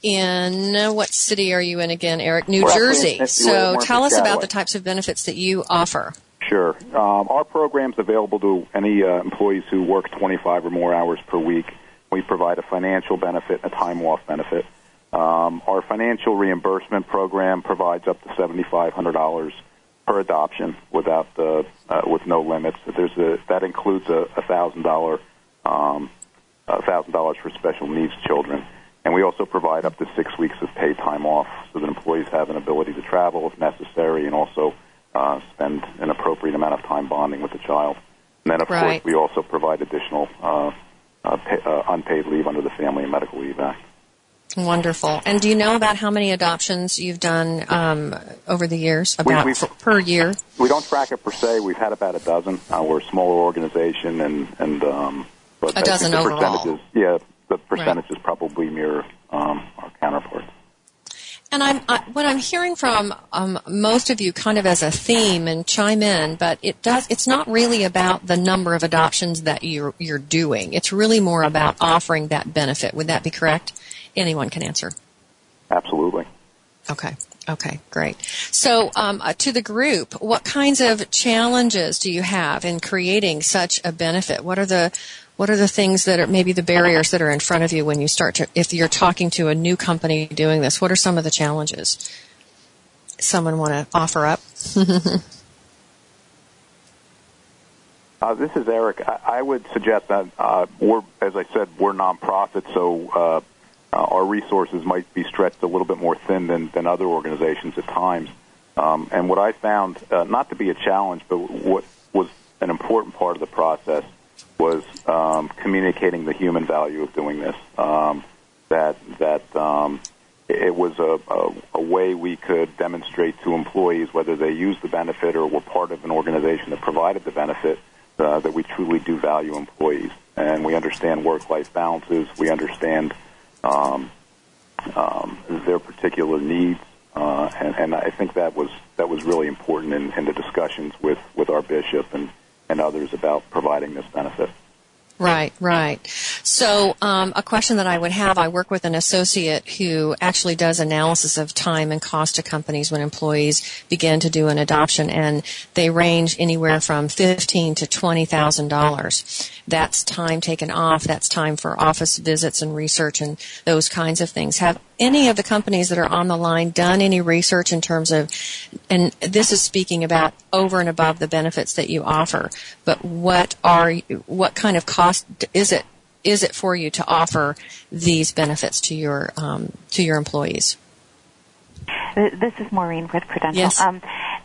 In uh, what city are you in again, Eric? New We're Jersey. So tell us Piscataway. about the types of benefits that you offer. Sure. Um, our program's available to any uh, employees who work twenty-five or more hours per week. We provide a financial benefit and a time-off benefit. Um, our financial reimbursement program provides up to seven thousand five hundred dollars per adoption without the uh, with no limits. There's a that includes a, a thousand dollar um, a thousand dollars for special needs children, and we also provide up to six weeks of paid time off so that employees have an ability to travel if necessary, and also uh, spend an appropriate amount of time bonding with the child. And then, of right. course, we also provide additional uh, uh, pay, uh, unpaid leave under the Family and Medical Leave Act. Wonderful. And do you know about how many adoptions you've done um, over the years, about we, per year? We don't track it per se. We've had about a dozen. Uh, we're a smaller organization, and and um, but a I dozen think the overall. Percentages, yeah, the percentages right. probably mirror um, our counterparts. And I'm, I, what I'm hearing from um, most of you kind of as a theme, and chime in, but it does, it's not really about the number of adoptions that you're, you're doing. It's really more about offering that benefit. Would that be correct? Anyone can answer. Absolutely. Okay. Okay, great. So um, uh, to the group, what kinds of challenges do you have in creating such a benefit? What are the What are the things that are maybe the barriers that are in front of you when you start to, if you're talking to a new company doing this, what are some of the challenges? Someone want to offer up? uh, this is Eric. I, I would suggest that uh, we're, as I said, we're nonprofit, so uh, uh, our resources might be stretched a little bit more thin than, than other organizations at times. Um, and what I found, uh, not to be a challenge, but what was an important part of the process was um, communicating the human value of doing this. Um, that that um, it was a, a, a way we could demonstrate to employees, whether they used the benefit or were part of an organization that provided the benefit, uh, that we truly do value employees. And we understand work-life balances. We understand um, um, their particular needs. Uh, and, and I think that was that was really important in, in the discussions with, with our bishop and, and others about providing this benefit. Right, right. So um, a question that I would have, I work with an associate who actually does analysis of time and cost to companies when employees begin to do an adoption, and they range anywhere from fifteen thousand dollars to twenty thousand dollars. That's time taken off. That's time for office visits and research and those kinds of things. Have any of the companies that are on the line done any research in terms of, and this is speaking about over and above the benefits that you offer, but what are, what kind of cost is it, is it for you to offer these benefits to your, um, to your employees? This is Maureen with Prudential. Yes. Um,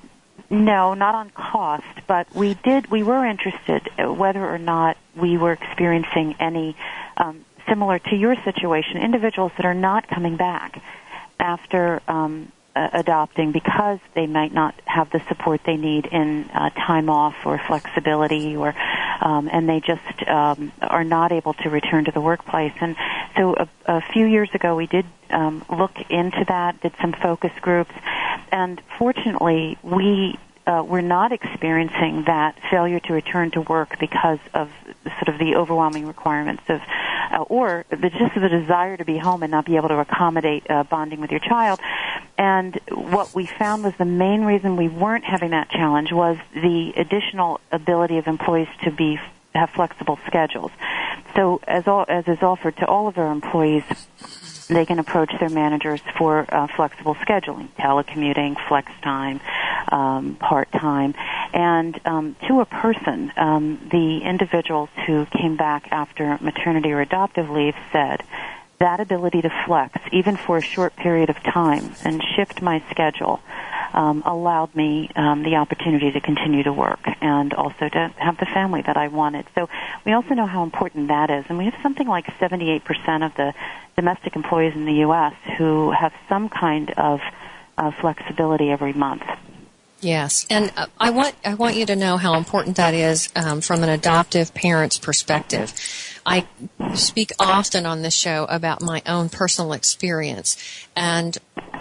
no, not on cost, but we did, we were interested whether or not we were experiencing any, um, similar to your situation, individuals that are not coming back after um, uh, adopting because they might not have the support they need in uh, time off or flexibility, or um, and they just um, are not able to return to the workplace. And so a, a few years ago we did um, look into that, did some focus groups, and fortunately we Uh, we're not experiencing that failure to return to work because of sort of the overwhelming requirements of, uh, or the, just the desire to be home and not be able to accommodate uh, bonding with your child. And what we found was the main reason we weren't having that challenge was the additional ability of employees to be have flexible schedules. So as all, as is offered to all of our employees, they can approach their managers for uh, flexible scheduling, telecommuting, flex time, um, part-time. And um, to a person, um, the individuals who came back after maternity or adoptive leave said, that ability to flex, even for a short period of time, and shift my schedule, um, allowed me um, the opportunity to continue to work and also to have the family that I wanted. So we also know how important that is. And we have something like seventy-eight percent of the domestic employees in the U S who have some kind of uh, flexibility every month. Yes, and uh, I want I want you to know how important that is um, from an adoptive parent's perspective. I speak often on this show about my own personal experience, and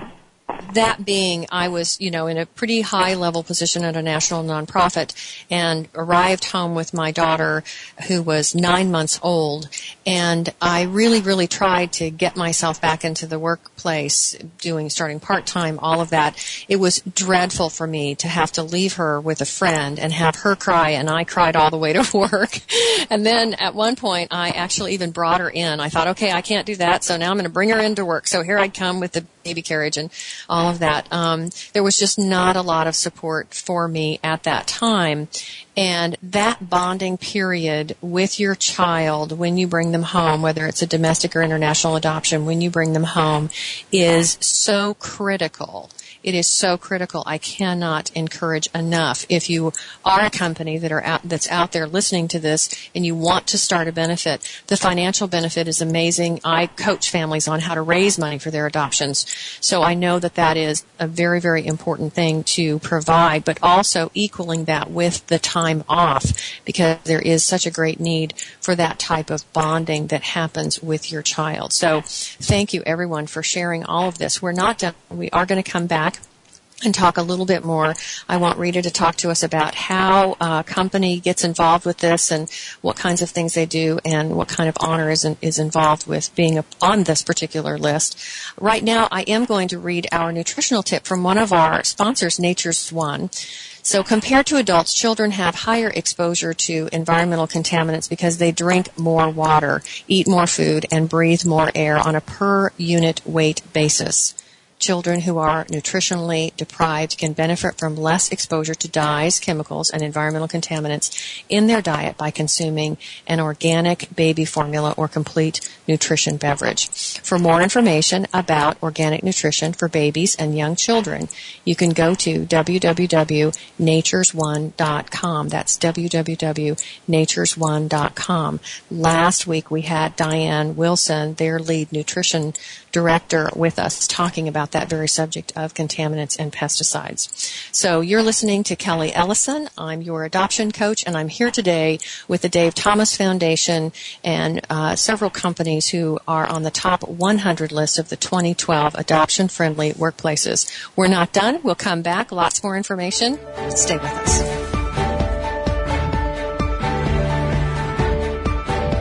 that being, I was, you know, in a pretty high-level position at a national nonprofit and arrived home with my daughter who was nine months old, and I really, really tried to get myself back into the workplace, doing, starting part-time, all of that. It was dreadful for me to have to leave her with a friend and have her cry, and I cried all the way to work. And then at one point, I actually even brought her in. I thought, okay, I can't do that, so now I'm going to bring her into work. So here I'd come with the baby carriage and all of that. Um, there was just not a lot of support for me at that time. And that bonding period with your child when you bring them home, whether it's a domestic or international adoption, when you bring them home, is so critical. It is so critical. I cannot encourage enough. If you are a company that are out, that's out there listening to this and you want to start a benefit, the financial benefit is amazing. I coach families on how to raise money for their adoptions. So I know that that is a very, very important thing to provide, but also equaling that with the time off, because there is such a great need for that type of bonding that happens with your child. So thank you, everyone, for sharing all of this. We're not done. We are going to come back and talk a little bit more. I want Rita to talk to us about how a company gets involved with this and what kinds of things they do and what kind of honor is, in, is involved with being a, on this particular list. Right now, I am going to read our nutritional tip from one of our sponsors, Nature's One. So compared to adults, children have higher exposure to environmental contaminants because they drink more water, eat more food, and breathe more air on a per unit weight basis. Children who are nutritionally deprived can benefit from less exposure to dyes, chemicals, and environmental contaminants in their diet by consuming an organic baby formula or complete nutrition beverage. For more information about organic nutrition for babies and young children, you can go to w w w dot natures one dot com. That's w w w dot natures one dot com. Last week we had Diane Wilson, their lead nutrition director, with us talking about that very subject of contaminants and pesticides. So you're listening to Kelly Ellison. I'm your adoption coach, and I'm here today with the Dave Thomas Foundation and uh, several companies who are on the top one hundred list of the twenty twelve adoption-friendly workplaces. We're not done. We'll come back. Lots more information. Stay with us.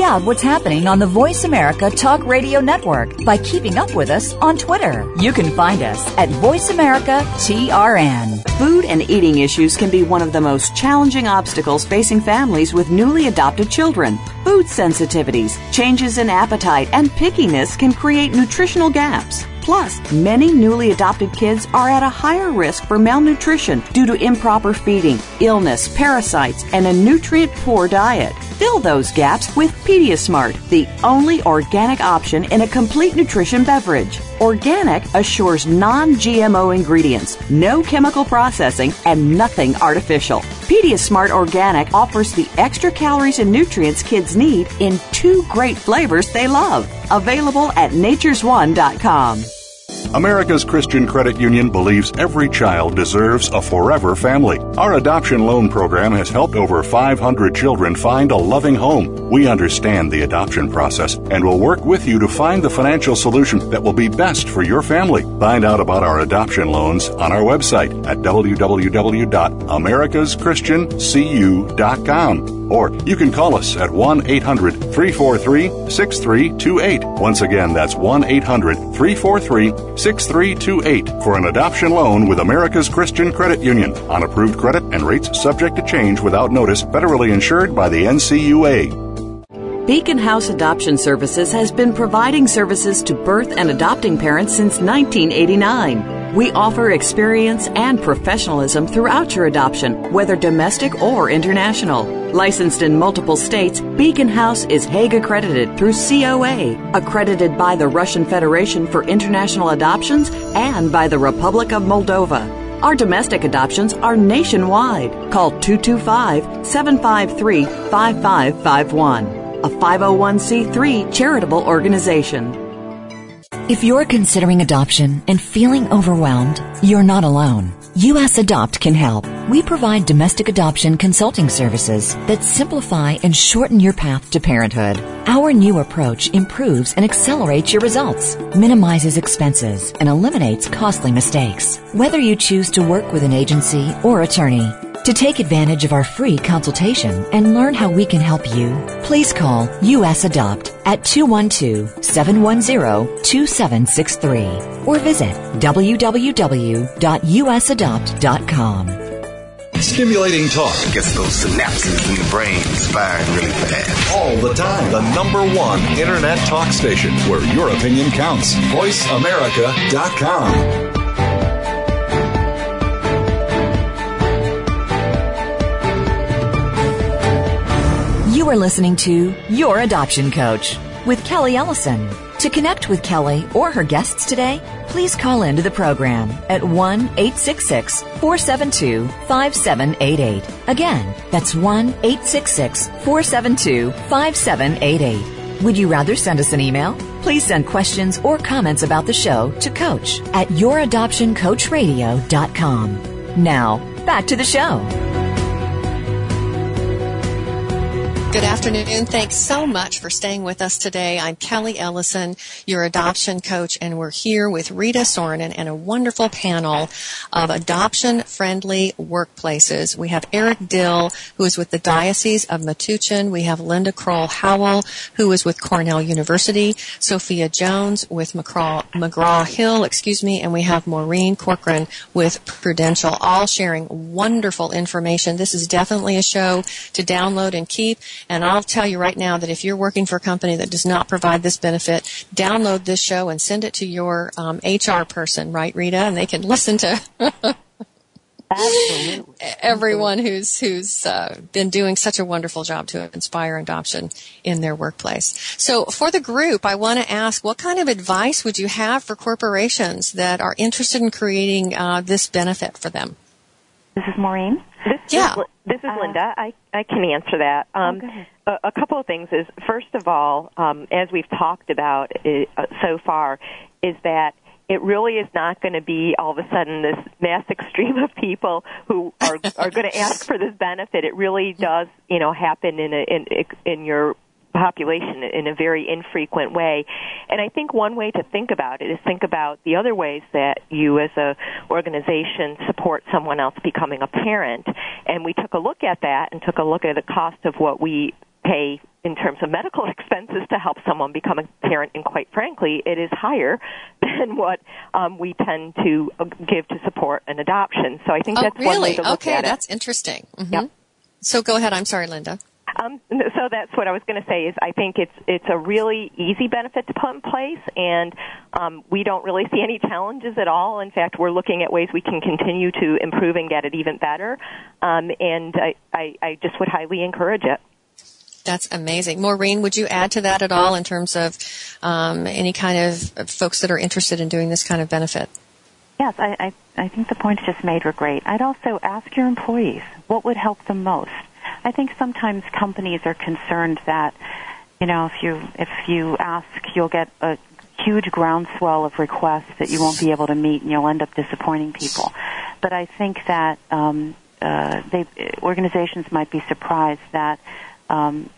out what's happening on the Voice America Talk Radio Network by keeping up with us on Twitter. You can find us at Voice America T R N. Food and eating issues can be one of the most challenging obstacles facing families with newly adopted children. Food sensitivities, changes in appetite, and pickiness can create nutritional gaps. Plus, many newly adopted kids are at a higher risk for malnutrition due to improper feeding, illness, parasites, and a nutrient-poor diet. Fill those gaps with PediaSmart, the only organic option in a complete nutrition beverage. Organic assures non-G M O ingredients, no chemical processing, and nothing artificial. PediaSmart Organic offers the extra calories and nutrients kids need in two great flavors they love. Available at natures one dot com. America's Christian Credit Union believes every child deserves a forever family. Our adoption loan program has helped over five hundred children find a loving home. We understand the adoption process and will work with you to find the financial solution that will be best for your family. Find out about our adoption loans on our website at w w w dot americas christian c u dot com. Or you can call us at one eight hundred three four three six three two eight. Once again, that's one eight hundred three four three six three two eight for an adoption loan with America's Christian Credit Union. On approved credit and rates subject to change without notice, federally insured by the N C U A. Beacon House Adoption Services has been providing services to birth and adopting parents since nineteen eighty-nine. We offer experience and professionalism throughout your adoption, whether domestic or international. Licensed in multiple states, Beacon House is Hague accredited through C O A, accredited by the Russian Federation for International Adoptions and by the Republic of Moldova. Our domestic adoptions are nationwide. Call two two five, seven five three, five five five one. A five oh one c three charitable organization. If you're considering adoption and feeling overwhelmed, you're not alone. U S Adopt can help. We provide domestic adoption consulting services that simplify and shorten your path to parenthood. Our new approach improves and accelerates your results, minimizes expenses, and eliminates costly mistakes. Whether you choose to work with an agency or attorney, to take advantage of our free consultation and learn how we can help you, please call U S Adopt at two one two, seven one zero, two seven six three or visit w w w dot u s adopt dot com. Stimulating talk gets those synapses in the brain firing really fast. All the time. The number one internet talk station where your opinion counts. voice america dot com. You are listening to Your Adoption Coach with Kelly Ellison. To connect with Kelly or her guests today, please call into the program at one eight six six, four seven two, five seven eight eight. Again, that's one eight six six, four seven two, five seven eight eight. Would you rather send us an email? Please send questions or comments about the show to coach at your adoption coach radio dot com. Now, back to the show. Good afternoon. Thanks so much for staying with us today. I'm Kelly Ellison, your adoption coach, and we're here with Rita Sorinen and a wonderful panel of adoption-friendly workplaces. We have Eric Dill, who is with the Diocese of Metuchen. We have Linda Kroll Howell, who is with Cornell University. Sophia Jones with McGraw, McGraw-Hill, excuse me, and we have Maureen Corcoran with Prudential, all sharing wonderful information. This is definitely a show to download and keep. And I'll tell you right now that if you're working for a company that does not provide this benefit, download this show and send it to your um, H R person, right, Rita? And they can listen to Absolutely. everyone who's who's uh, been doing such a wonderful job to inspire adoption in their workplace. So for the group, I want to ask, what kind of advice would you have for corporations that are interested in creating uh, this benefit for them? This is Maureen. This yeah. Is, this is Linda. I, I can answer that. Um, oh, a, a couple of things is, first of all, um, as we've talked about it, uh, so far, is that it really is not going to be all of a sudden this mass extreme of people who are are going to ask for this benefit. It really does, you know, happen in a, in in your population in a very infrequent way. And I think one way to think about it is think about the other ways that you as a organization support someone else becoming a parent. And we took a look at that and took a look at the cost of what we pay in terms of medical expenses to help someone become a parent, and quite frankly, it is higher than what um, we tend to give to support an adoption. So I think oh, that's really? one way to look okay, at it. That's interesting. Mm-hmm. Yep. So go ahead. I'm sorry, Linda. Um, so that's what I was going to say is I think it's it's a really easy benefit to put in place, and um, we don't really see any challenges at all. In fact, we're looking at ways we can continue to improve and get it even better, um, and I, I, I just would highly encourage it. That's amazing. Maureen, would you add to that at all in terms of um, any kind of folks that are interested in doing this kind of benefit? Yes, I, I, I think the points just made were great. I'd also ask your employees what would help them most. I think sometimes companies are concerned that, you know, if you if you ask, you'll get a huge groundswell of requests that you won't be able to meet, and you'll end up disappointing people. But I think that um, uh, they organizations might be surprised that um,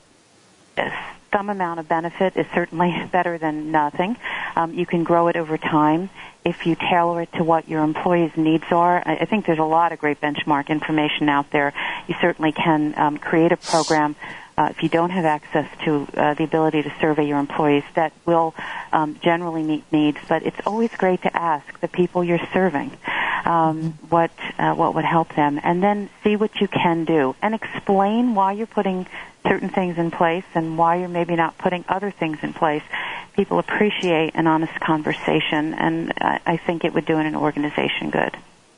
some amount of benefit is certainly better than nothing. Um, you can grow it over time if you tailor it to what your employees' needs are. I, I think there's a lot of great benchmark information out there. You certainly can um, create a program uh, if you don't have access to uh, the ability to survey your employees that will um, generally meet needs. But it's always great to ask the people you're serving um, what uh, what would help them, and then see what you can do and explain why you're putting certain things in place and why you're maybe not putting other things in place. People appreciate an honest conversation, and I think it would do an organization good.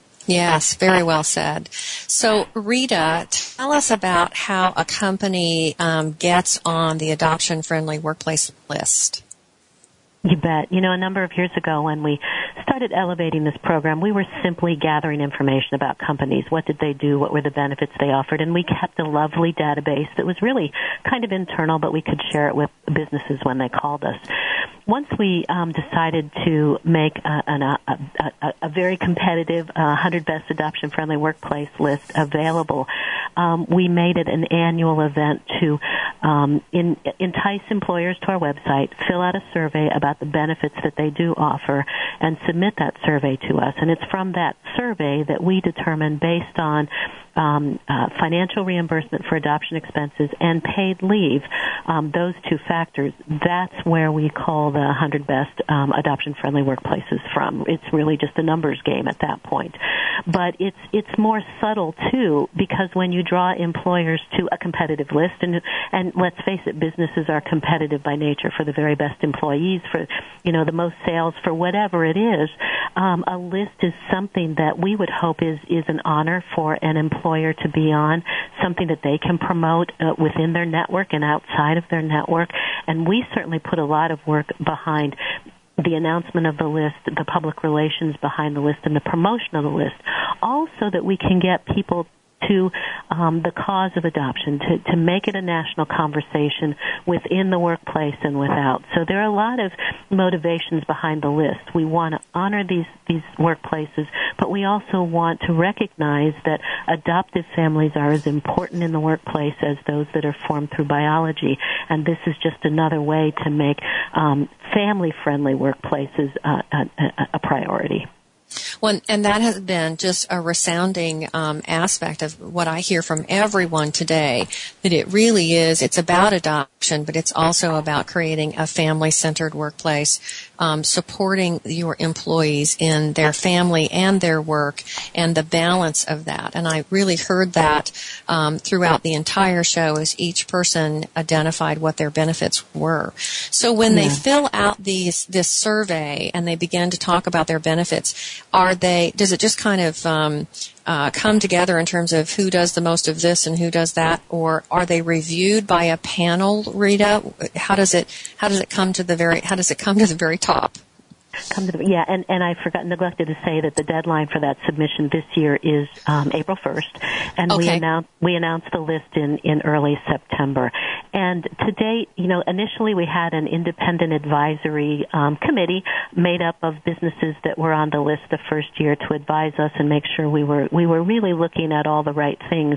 Yes, very well said. So, Rita, tell us about how a company um, gets on the adoption-friendly workplace list. You bet. You know, a number of years ago when we started elevating this program, we were simply gathering information about companies. What did they do? What were the benefits they offered? And we kept a lovely database that was really kind of internal, but we could share it with businesses when they called us. Once we um, decided to make a, an, a, a, a very competitive uh, one hundred Best Adoption-Friendly Workplace list available, um, we made it an annual event to um, in, entice employers to our website, fill out a survey about the benefits that they do offer, and submit that survey to us. And it's from that survey that we determine, based on um, uh, financial reimbursement for adoption expenses and paid leave, um, those two factors, that's where we call the one hundred Best um, Adoption-Friendly Workplaces from. It's really just a numbers game at that point. But it's it's more subtle, too, because when you draw employers to a competitive list, and and let's face it, businesses are competitive by nature for the very best employees, for, you know, the most sales, for whatever it is, um, a list is something that we would hope is, is an honor for an employer to be on, something that they can promote uh, within their network and outside of their network. And we certainly put a lot of work behind the announcement of the list, the public relations behind the list, and the promotion of the list, all so that we can get people to um, the cause of adoption, to, to make it a national conversation within the workplace and without. So there are a lot of motivations behind the list. We want to honor these, these workplaces, but we also want to recognize that adoptive families are as important in the workplace as those that are formed through biology, and this is just another way to make um, family-friendly workplaces uh, a, a, a priority. Well, and that has been just a resounding um, aspect of what I hear from everyone today, that it really is, it's about adoption, but it's also about creating a family-centered workplace, um, supporting your employees in their family and their work, and the balance of that. And I really heard that um, throughout the entire show as each person identified what their benefits were. So when yeah. they fill out these this survey and they begin to talk about their benefits, are they, does it just kind of um, uh, come together in terms of who does the most of this and who does that, or are they reviewed by a panel, Rita? How does it how does it come to the very how does it come to the very top? Come to the, yeah, and, and I forgot, neglected to say that the deadline for that submission this year is um, April first, and okay. we announced we announced the list in, in early September. And to date, you know, initially we had an independent advisory um, committee made up of businesses that were on the list the first year to advise us and make sure we were we were really looking at all the right things.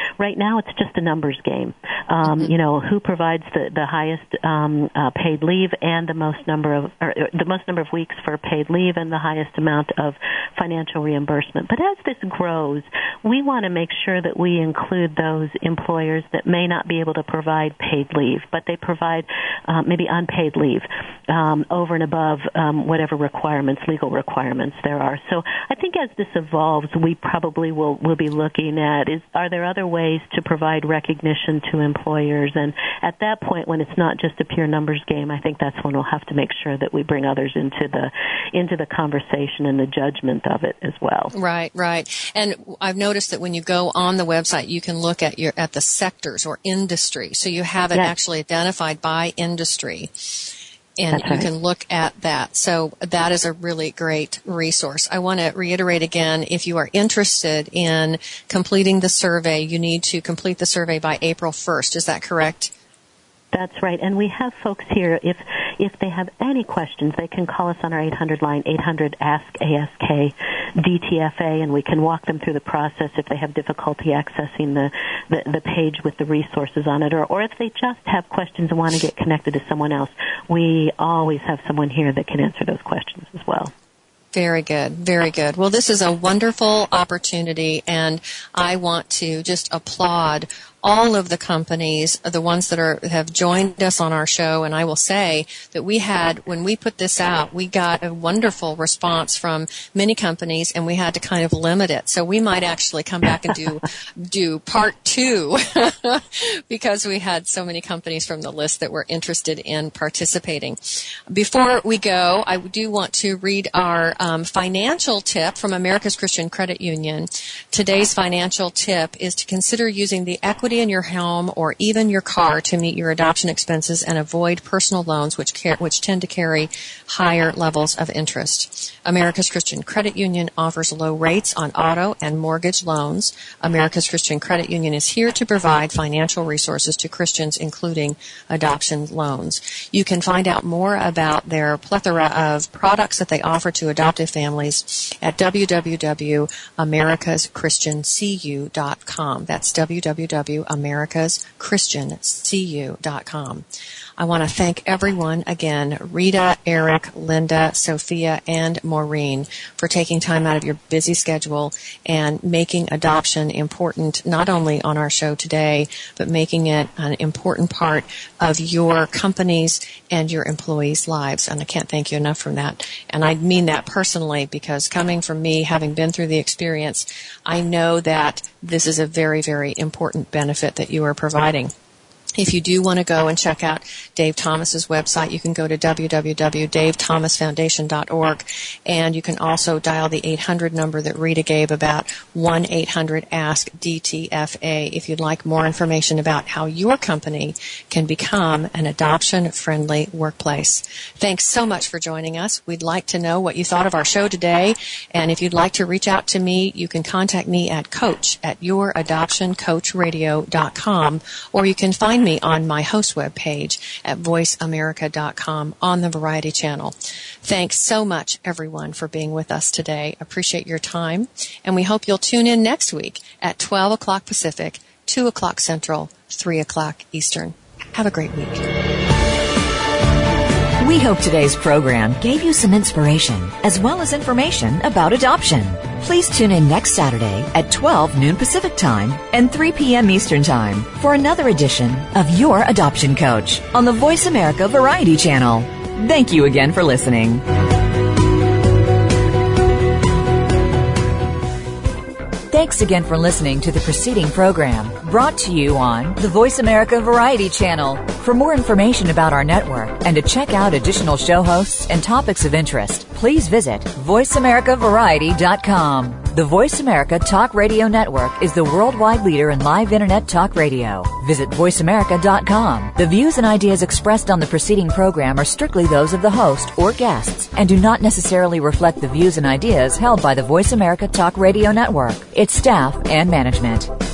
right now it's just a numbers game. Um, Mm-hmm. You know, who provides the, the highest um, uh, paid leave and the most number of, or, or the most number of weeks for paid leave and the highest amount of financial reimbursement. But as this grows, we want to make sure that we include those employers that may not be able to provide paid leave, but they provide um, maybe unpaid leave um, over and above um, whatever requirements, legal requirements there are. So I think as this evolves, we probably will will be looking at is are there other ways to provide recognition to employers, and at that point, when it's not just a pure numbers game, I think that's when we'll have to make sure that we bring others into the into the conversation and the judgment of it as well. Right, right. And I've noticed that when you go on the website, you can look at your at the sectors or industry. So you have it yes. actually identified by industry. And That's you right. can look at that. So that is a really great resource. I want to reiterate again, if you are interested in completing the survey, you need to complete the survey by April first. Is that correct? That's right. And we have folks here, if if they have any questions, they can call us on our eight hundred line, eight hundred ask A S K D T F A, and we can walk them through the process if they have difficulty accessing the, the, the page with the resources on it, or, or if they just have questions and want to get connected to someone else. We always have someone here that can answer those questions as well. Very good. Very good. Well, this is a wonderful opportunity, and I want to just applaud all of the companies, the ones that are have joined us on our show, and I will say that we had, when we put this out, we got a wonderful response from many companies, and we had to kind of limit it. So we might actually come back and do do part two because we had so many companies from the list that were interested in participating. Before we go, I do want to read our um, financial tip from America's Christian Credit Union. Today's financial tip is to consider using the equity in your home or even your car to meet your adoption expenses and avoid personal loans which car- which tend to carry higher levels of interest. America's Christian Credit Union offers low rates on auto and mortgage loans. America's Christian Credit Union is here to provide financial resources to Christians, including adoption loans. You can find out more about their plethora of products that they offer to adoptive families at w w w dot americas christian c u dot com. That's w w w dot americas christian c u dot com. I want to thank everyone again, Rita, Eric, Linda, Sophia, and Maureen, for taking time out of your busy schedule and making adoption important, not only on our show today, but making it an important part of your company's and your employees' lives. And I can't thank you enough for that. And I mean that personally, because coming from me, having been through the experience, I know that this is a very, very important benefit that you are providing. If you do want to go and check out Dave Thomas's website, you can go to w w w dot dave thomas foundation dot org, and you can also dial the eight hundred number that Rita gave about one eight hundred ask D T F A if you'd like more information about how your company can become an adoption-friendly workplace. Thanks so much for joining us. We'd like to know what you thought of our show today, and if you'd like to reach out to me, you can contact me at coach at your adoption coach radio dot com, or you can find me on my host web page at voice america dot com on the Variety Channel. Thanks so much, everyone, for being with us today. Appreciate your time, and we hope you'll tune in next week at twelve o'clock Pacific, two o'clock Central, three o'clock Eastern. Have a great week. We hope today's program gave you some inspiration as well as information about adoption. Please tune in next Saturday at twelve noon Pacific Time and three p.m. Eastern Time for another edition of Your Adoption Coach on the Voice America Variety Channel. Thank you again for listening. Thanks again for listening to the preceding program brought to you on the Voice America Variety Channel. For more information about our network and to check out additional show hosts and topics of interest, please visit voice america variety dot com. The Voice America Talk Radio Network is the worldwide leader in live Internet talk radio. Visit voice america dot com. The views and ideas expressed on the preceding program are strictly those of the host or guests and do not necessarily reflect the views and ideas held by the Voice America Talk Radio Network, its staff, and management.